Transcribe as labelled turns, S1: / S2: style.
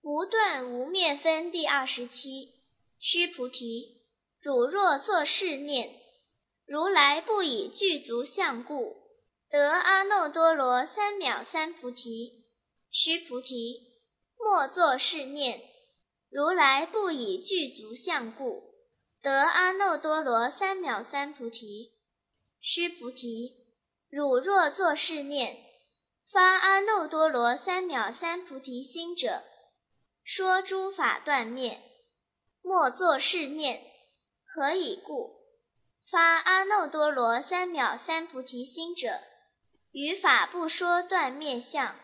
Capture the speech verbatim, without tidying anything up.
S1: 无断无灭分第二十七。须菩提，汝若作是念，如来不以具足相故，得阿耨多罗三藐三菩提。须菩提，莫作是念，如来不以具足相故，得阿耨多罗三藐三菩提。须菩提，汝若作是念，发阿耨多罗三藐三菩提心者，说诸法断灭。莫作是念，何以故？发阿耨多罗三藐三菩提心者，于法不说断灭相。